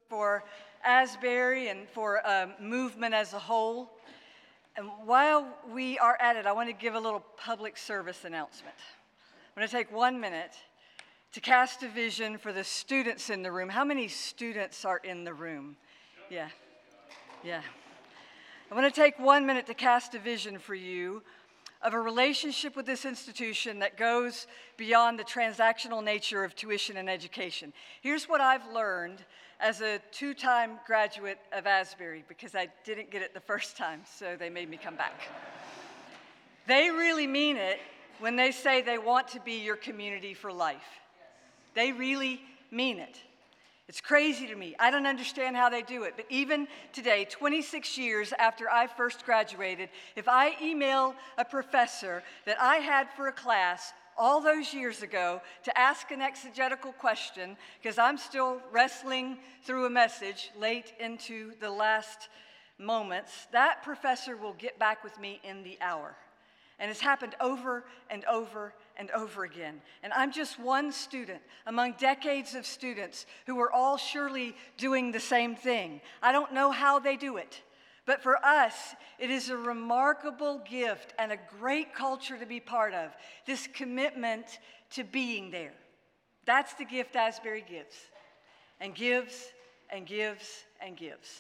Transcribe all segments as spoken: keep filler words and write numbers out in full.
for Asbury and for um, movement as a whole. And while we are at it, I want to give a little public service announcement. I'm going to take one minute to cast a vision for the students in the room. How many students are in the room? Yeah, yeah. I want to take one minute to cast a vision for you of a relationship with this institution that goes beyond the transactional nature of tuition and education. Here's what I've learned as a two-time graduate of Asbury, because I didn't get it the first time, so they made me come back. They really mean it when they say they want to be your community for life. They really mean it. It's crazy to me. I don't understand how they do it. But even today, twenty-six years after I first graduated, if I email a professor that I had for a class all those years ago to ask an exegetical question, because I'm still wrestling through a message late into the last moments, that professor will get back with me in the hour. And it's happened over and over and over again. And I'm just one student among decades of students who are all surely doing the same thing. I don't know how they do it, but for us, it is a remarkable gift and a great culture to be part of, this commitment to being there. That's the gift Asbury gives, and gives, and gives, and gives.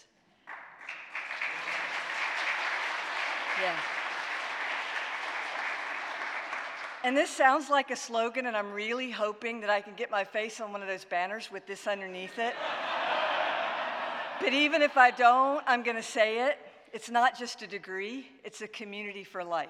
Yeah. And this sounds like a slogan, and I'm really hoping that I can get my face on one of those banners with this underneath it. But even if I don't, I'm going to say it. It's not just a degree, it's a community for life.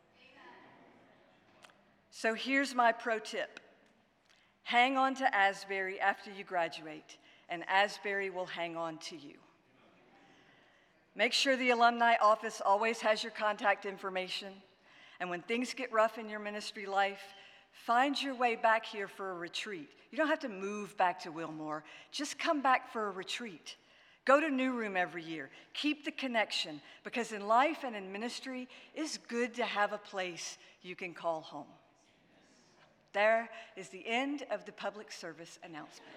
So here's my pro tip. Hang on to Asbury after you graduate, and Asbury will hang on to you. Make sure the alumni office always has your contact information. And when things get rough in your ministry life, find your way back here for a retreat. You don't have to move back to Wilmore. Just come back for a retreat. Go to New Room every year. Keep the connection, because in life and in ministry, it's good to have a place you can call home. There is the end of the public service announcement.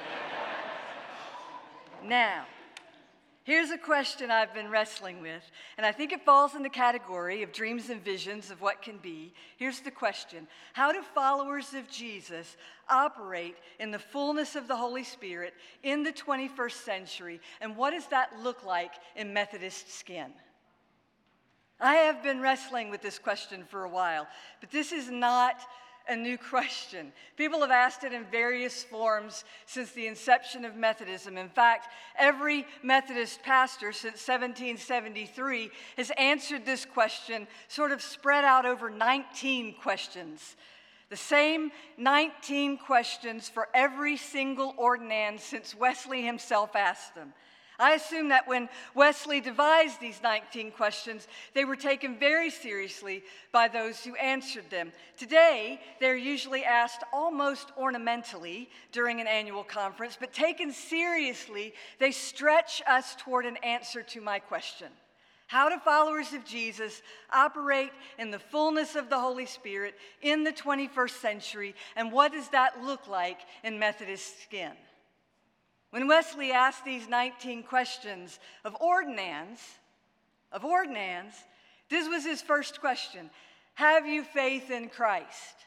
Now, here's a question I've been wrestling with, and I think it falls in the category of dreams and visions of what can be. Here's the question. How do followers of Jesus operate in the fullness of the Holy Spirit in the twenty-first century, and what does that look like in Methodist skin? I have been wrestling with this question for a while, but this is not a new question. People have asked it in various forms since the inception of Methodism. In fact, every Methodist pastor since seventeen seventy-three has answered this question, sort of spread out over nineteen questions. The same nineteen questions for every single ordinand since Wesley himself asked them. I assume that when Wesley devised these nineteen questions, they were taken very seriously by those who answered them. Today, they're usually asked almost ornamentally during an annual conference, but taken seriously, they stretch us toward an answer to my question. How do followers of Jesus operate in the fullness of the Holy Spirit in the twenty-first century, and what does that look like in Methodist skin? When Wesley asked these nineteen questions of ordinands, of ordinands, this was his first question. Have you faith in Christ?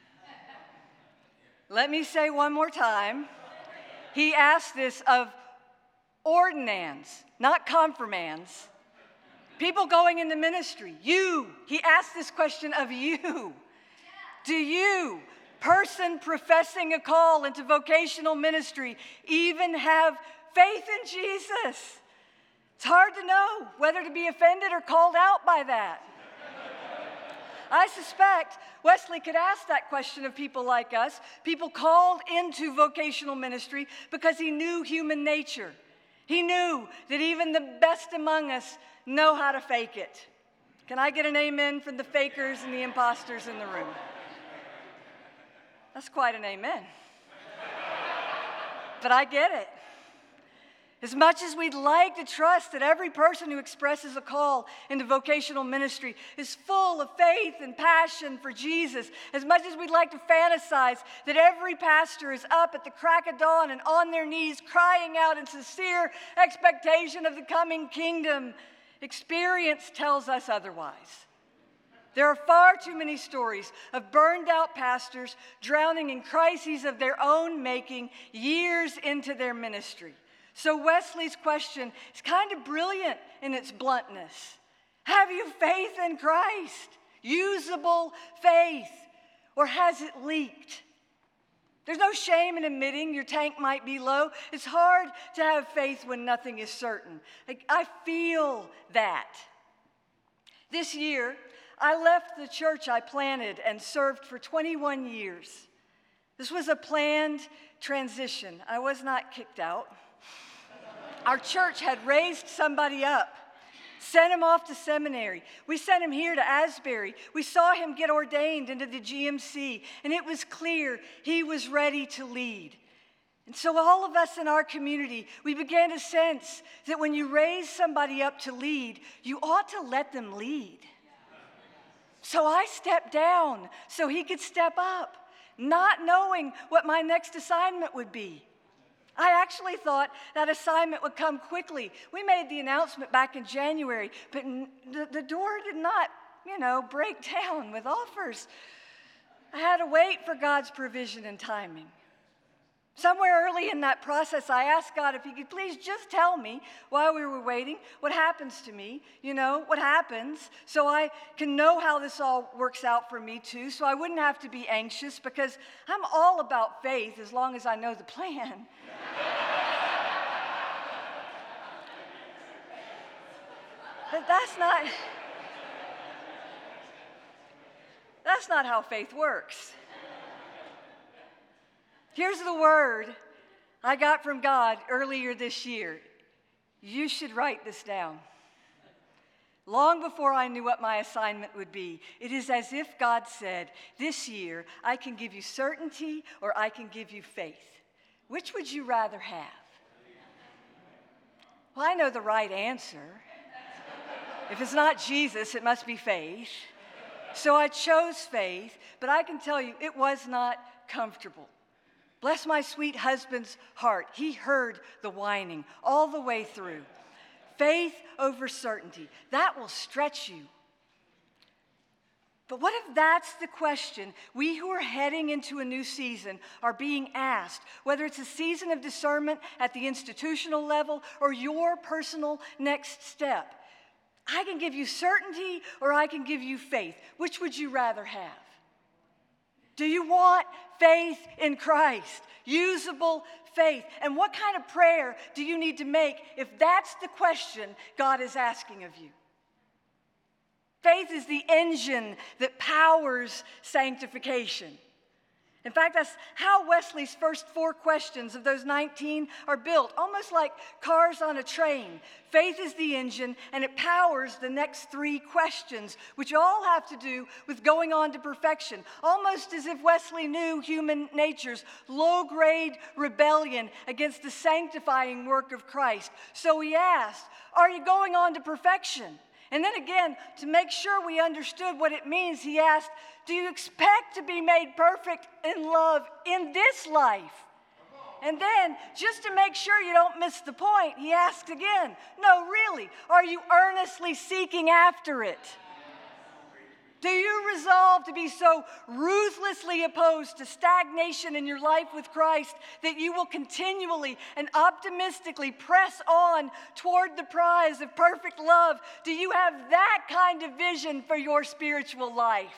Let me say one more time. He asked this of ordinands, not confirmands. People going into ministry, you. He asked this question of you. Do you, person professing a call into vocational ministry, even have faith in Jesus? It's hard to know whether to be offended or called out by that. I suspect Wesley could ask that question of people like us, people called into vocational ministry, because he knew human nature. He knew that even the best among us know how to fake it. Can I get an amen from the fakers and the imposters in the room? That's quite an amen. But I get it. As much as we'd like to trust that every person who expresses a call into vocational ministry is full of faith and passion for Jesus, as much as we'd like to fantasize that every pastor is up at the crack of dawn and on their knees crying out in sincere expectation of the coming kingdom, experience tells us otherwise. There are far too many stories of burned out pastors drowning in crises of their own making years into their ministry. So Wesley's question is kind of brilliant in its bluntness. Have you faith in Christ? Usable faith? Or has it leaked? There's no shame in admitting your tank might be low. It's hard to have faith when nothing is certain. Like, I feel that. This year, I left the church I planted and served for twenty-one years. This was a planned transition. I was not kicked out. Our church had raised somebody up, sent him off to seminary. We sent him here to Asbury. We saw him get ordained into the G M C, and it was clear he was ready to lead. And so all of us in our community, we began to sense that when you raise somebody up to lead, you ought to let them lead. So I stepped down so he could step up, not knowing what my next assignment would be. I actually thought that assignment would come quickly. We made the announcement back in January, but the, the door did not, you know, break down with offers. I had to wait for God's provision and timing. Somewhere early in that process, I asked God if he could please just tell me while we were waiting what happens to me, you know, what happens, so I can know how this all works out for me too, so I wouldn't have to be anxious, because I'm all about faith as long as I know the plan. But that's not, that's not how faith works. Here's the word I got from God earlier this year. You should write this down. Long before I knew what my assignment would be, it is as if God said, this year I can give you certainty or I can give you faith. Which would you rather have? Well, I know the right answer. If it's not Jesus, it must be faith. So I chose faith, but I can tell you it was not comfortable. Bless my sweet husband's heart. He heard the whining all the way through. Faith over certainty. That will stretch you. But what if that's the question we who are heading into a new season are being asked, whether it's a season of discernment at the institutional level or your personal next step? I can give you certainty or I can give you faith. Which would you rather have? Do you want faith in Christ? Usable faith. And what kind of prayer do you need to make if that's the question God is asking of you? Faith is the engine that powers sanctification. In fact, that's how Wesley's first four questions of those nineteen are built, almost like cars on a train. Faith is the engine, and it powers the next three questions, which all have to do with going on to perfection, almost as if Wesley knew human nature's low-grade rebellion against the sanctifying work of Christ. So he asked, are you going on to perfection? And then again, to make sure we understood what it means, he asked, do you expect to be made perfect in love in this life? And then, just to make sure you don't miss the point, he asked again, no, really, are you earnestly seeking after it? Do you resolve to be so ruthlessly opposed to stagnation in your life with Christ that you will continually and optimistically press on toward the prize of perfect love? Do you have that kind of vision for your spiritual life?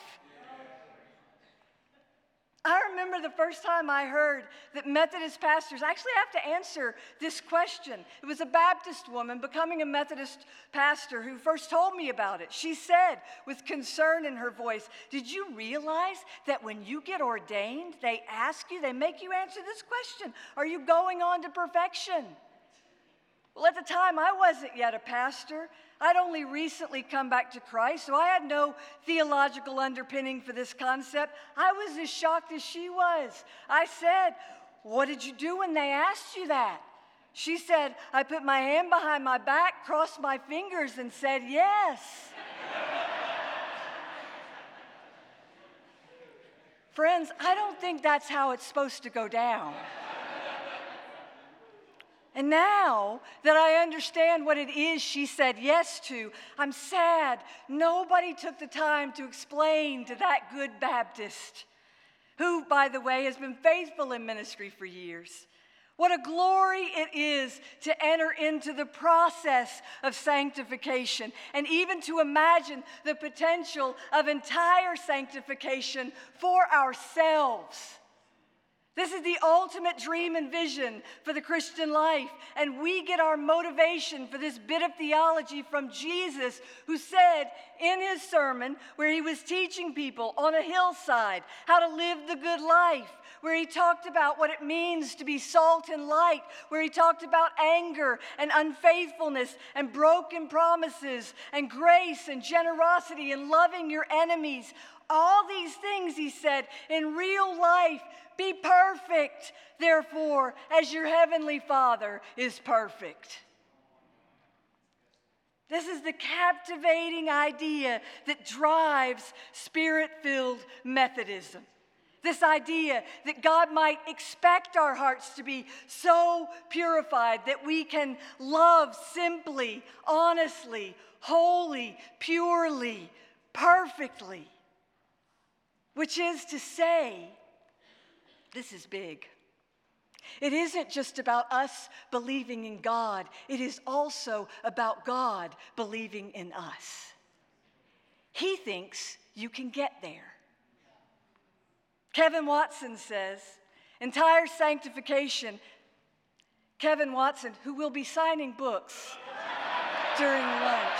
I remember the first time I heard that Methodist pastors actually have to answer this question. It was a Baptist woman becoming a Methodist pastor who first told me about it. She said, with concern in her voice, did you realize that when you get ordained, they ask you, they make you answer this question, are you going on to perfection? Well, at the time, I wasn't yet a pastor. I'd only recently come back to Christ, so I had no theological underpinning for this concept. I was as shocked as she was. I said, what did you do when they asked you that? She said, I put my hand behind my back, crossed my fingers, and said yes. Friends, I don't think that's how it's supposed to go down. And now that I understand what it is she said yes to, I'm sad nobody took the time to explain to that good Baptist, who, by the way, has been faithful in ministry for years, what a glory it is to enter into the process of sanctification and even to imagine the potential of entire sanctification for ourselves. This is the ultimate dream and vision for the Christian life, and we get our motivation for this bit of theology from Jesus, who said in his sermon, where he was teaching people on a hillside how to live the good life, where he talked about what it means to be salt and light, where he talked about anger and unfaithfulness and broken promises and grace and generosity and loving your enemies. All these things, he said, in real life, be perfect, therefore, as your heavenly Father is perfect. This is the captivating idea that drives Spirit-filled Methodism. This idea that God might expect our hearts to be so purified that we can love simply, honestly, wholly, purely, perfectly. Which is to say, this is big. It isn't just about us believing in God. It is also about God believing in us. He thinks you can get there. Kevin Watson says, entire sanctification, Kevin Watson, who will be signing books during lunch,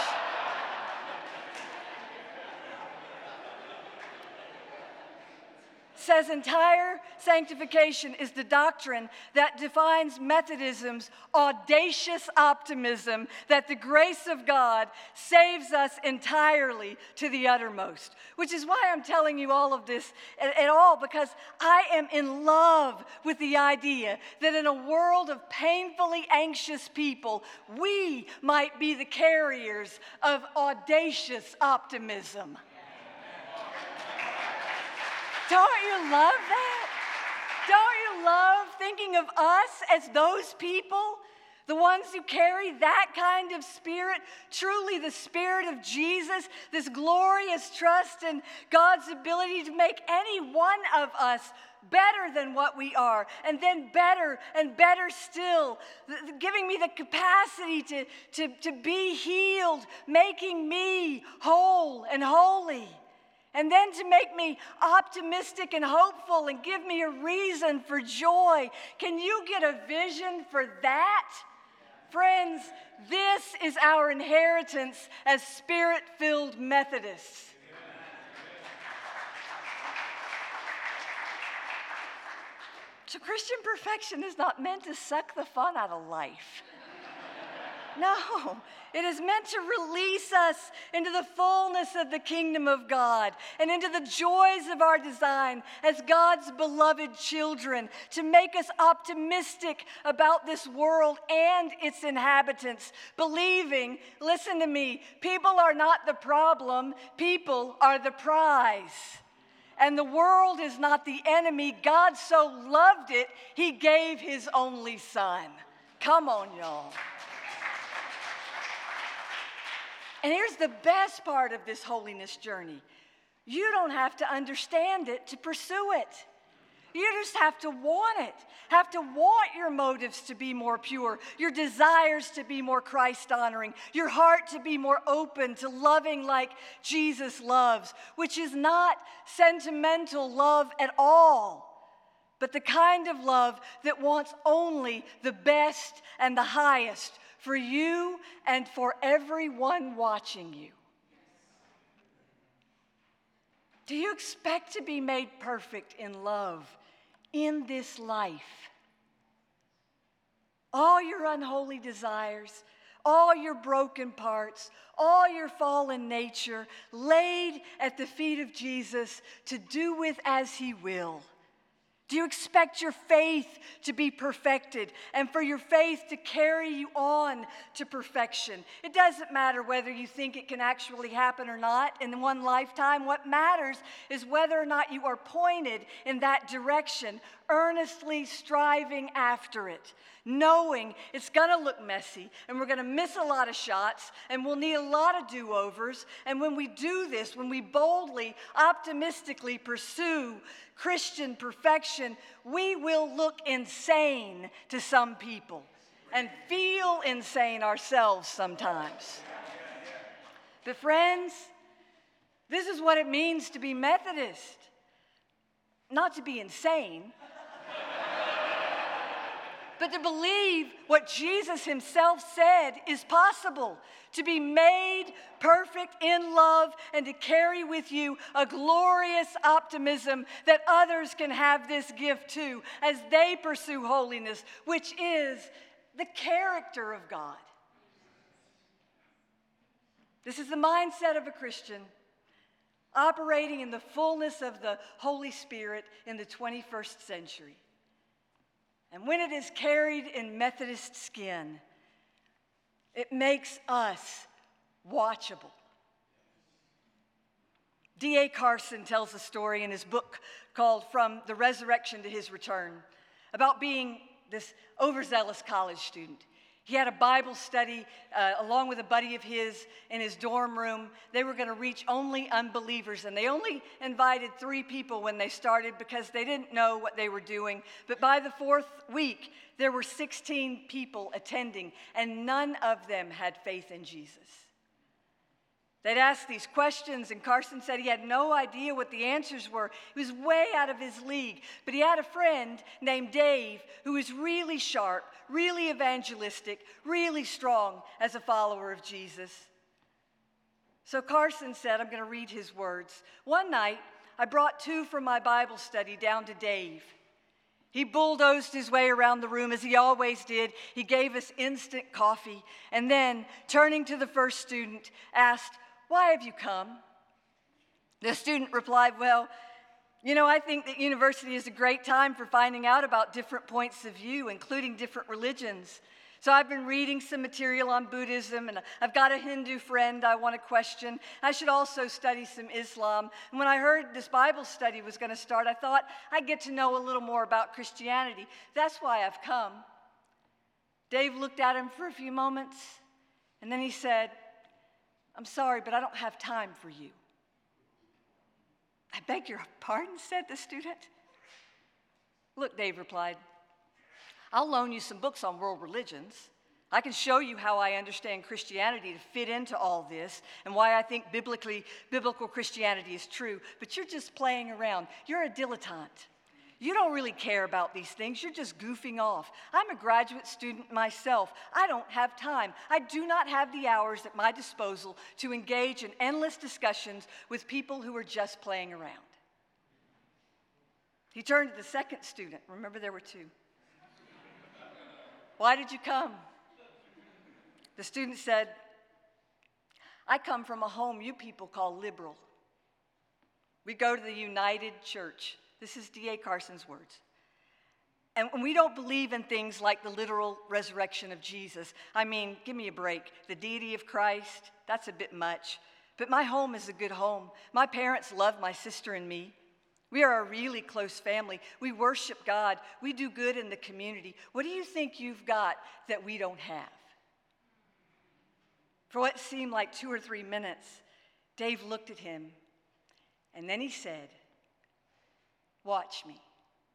says entire sanctification is the doctrine that defines Methodism's audacious optimism that the grace of God saves us entirely to the uttermost. Which is why I'm telling you all of this at, at all, because I am in love with the idea that in a world of painfully anxious people, we might be the carriers of audacious optimism. Don't you love that? Don't you love thinking of us as those people? The ones who carry that kind of spirit, truly the spirit of Jesus, this glorious trust in God's ability to make any one of us better than what we are, and then better and better still, giving me the capacity to, to, to be healed, making me whole and holy. And then to make me optimistic and hopeful and give me a reason for joy. Can you get a vision for that? Friends, this is our inheritance as Spirit-filled Methodists. So Christian perfection is not meant to suck the fun out of life. No, it is meant to release us into the fullness of the kingdom of God and into the joys of our design as God's beloved children, to make us optimistic about this world and its inhabitants, believing, listen to me, people are not the problem, people are the prize. And the world is not the enemy. God so loved it, he gave his only son. Come on, y'all. And here's the best part of this holiness journey. You don't have to understand it to pursue it. You just have to want it, have to want your motives to be more pure, your desires to be more Christ-honoring, your heart to be more open to loving like Jesus loves, which is not sentimental love at all, but the kind of love that wants only the best and the highest for you and for everyone watching you. Do you expect to be made perfect in love in this life? All your unholy desires, all your broken parts, all your fallen nature laid at the feet of Jesus to do with as he will. Do you expect your faith to be perfected and for your faith to carry you on to perfection? It doesn't matter whether you think it can actually happen or not in one lifetime. What matters is whether or not you are pointed in that direction, earnestly striving after it, knowing it's going to look messy and we're going to miss a lot of shots and we'll need a lot of do-overs. And when we do this, when we boldly, optimistically pursue Christian perfection, we will look insane to some people and feel insane ourselves sometimes. But friends, this is what it means to be Methodist. Not to be insane, but to believe what Jesus himself said is possible, to be made perfect in love and to carry with you a glorious optimism that others can have this gift too as they pursue holiness, which is the character of God. This is the mindset of a Christian operating in the fullness of the Holy Spirit in the twenty-first century. And when it is carried in Methodist skin, it makes us watchable. D A Carson tells a story in his book called From the Resurrection to His Return about being this overzealous college student. He had a Bible study uh, along with a buddy of his in his dorm room. They were going to reach only unbelievers, and they only invited three people when they started because they didn't know what they were doing. But by the fourth week, there were sixteen people attending, and none of them had faith in Jesus. They'd ask these questions, and Carson said he had no idea what the answers were. He was way out of his league. But he had a friend named Dave who was really sharp, really evangelistic, really strong as a follower of Jesus. So Carson said, I'm going to read his words. One night, I brought two from my Bible study down to Dave. He bulldozed his way around the room as he always did. He gave us instant coffee, and then, turning to the first student, asked, "Why have you come?" The student replied, "Well, you know, I think that university is a great time for finding out about different points of view, including different religions. So I've been reading some material on Buddhism, and I've got a Hindu friend I want to question. I should also study some Islam. And when I heard this Bible study was going to start, I thought I'd get to know a little more about Christianity. That's why I've come." Dave looked at him for a few moments, and then he said, "I'm sorry, but I don't have time for you." "I beg your pardon," said the student. "Look," Dave replied, "I'll loan you some books on world religions. I can show you how I understand Christianity to fit into all this and why I think biblically, biblical Christianity is true, but you're just playing around. You're a dilettante. You don't really care about these things. You're just goofing off. I'm a graduate student myself. I don't have time. I do not have the hours at my disposal to engage in endless discussions with people who are just playing around." He turned to the second student. Remember, there were two. "Why did you come?" The student said, "I come from a home you people call liberal. We go to the United Church." This is D A Carson's words. "And we don't believe in things like the literal resurrection of Jesus. I mean, give me a break. The deity of Christ, that's a bit much. But my home is a good home. My parents love my sister and me. We are a really close family. We worship God. We do good in the community. What do you think you've got that we don't have?" For what seemed like two or three minutes, Dave looked at him, and then he said, "Watch me."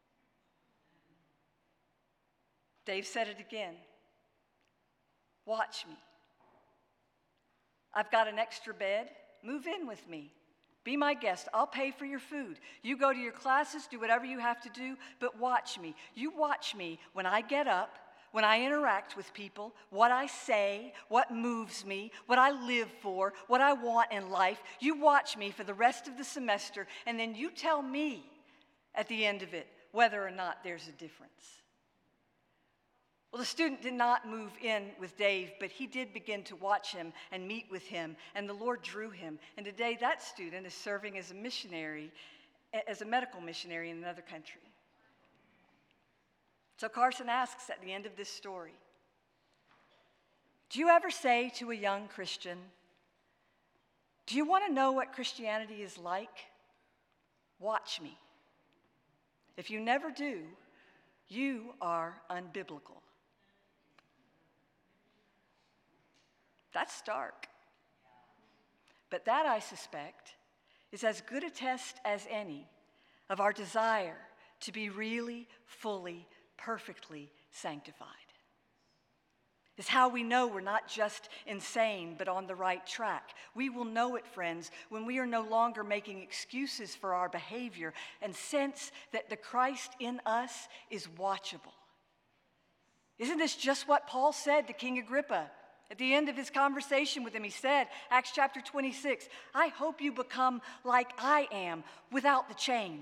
Dave said it again. "Watch me. I've got an extra bed. Move in with me. Be my guest. I'll pay for your food. You go to your classes, do whatever you have to do, but watch me. You watch me when I get up, when I interact with people, what I say, what moves me, what I live for, what I want in life. You watch me for the rest of the semester, and then you tell me at the end of it whether or not there's a difference." Well, the student did not move in with Dave, but he did begin to watch him and meet with him, and the Lord drew him. And today that student is serving as a missionary, as a medical missionary in another country. So Carson asks at the end of this story, do you ever say to a young Christian, do you want to know what Christianity is like? Watch me. If you never do, you are unbiblical. That's stark. But that, I suspect, is as good a test as any of our desire to be really, fully, perfectly sanctified. It's how we know we're not just insane, but on the right track. We will know it, friends, when we are no longer making excuses for our behavior and sense that the Christ in us is watchable. Isn't this just what Paul said to King Agrippa? At the end of his conversation with him, he said, Acts chapter twenty-six, I hope you become like I am without the chains.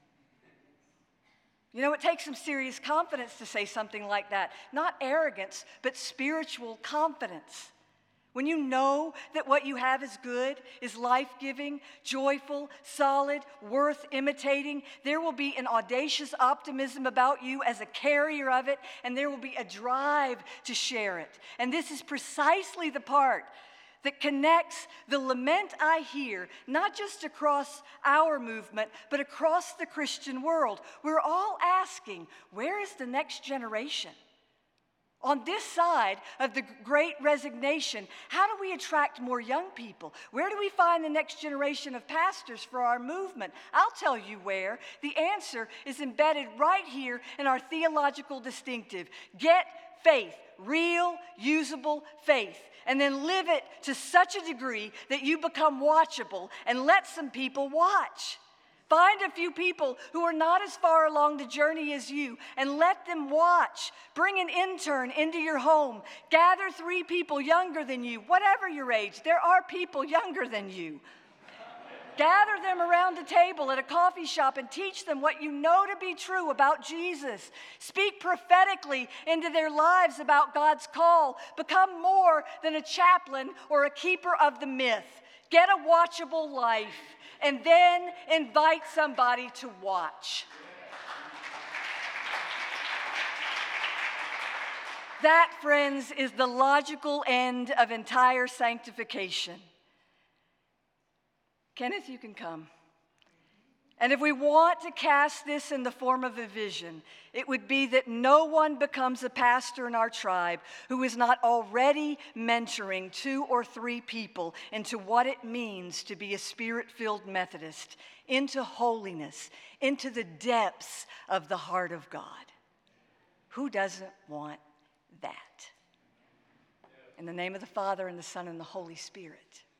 You know, it takes some serious confidence to say something like that. Not arrogance, but spiritual confidence. When you know that what you have is good, is life-giving, joyful, solid, worth imitating, there will be an audacious optimism about you as a carrier of it, and there will be a drive to share it. And this is precisely the part that connects the lament I hear, not just across our movement, but across the Christian world. We're all asking, where is the next generation? On this side of the great resignation, how do we attract more young people? Where do we find the next generation of pastors for our movement? I'll tell you where. The answer is embedded right here in our theological distinctive. Get faith, real, usable faith, and then live it to such a degree that you become watchable and let some people watch. Find a few people who are not as far along the journey as you and let them watch. Bring an intern into your home. Gather three people younger than you, whatever your age. There are people younger than you. Gather them around a table at a coffee shop and teach them what you know to be true about Jesus. Speak prophetically into their lives about God's call. Become more than a chaplain or a keeper of the myth. Get a watchable life. And then invite somebody to watch. That, friends, is the logical end of entire sanctification. Kenneth, you can come. And if we want to cast this in the form of a vision, it would be that no one becomes a pastor in our tribe who is not already mentoring two or three people into what it means to be a Spirit-filled Methodist, into holiness, into the depths of the heart of God. Who doesn't want that? In the name of the Father, and the Son, and the Holy Spirit.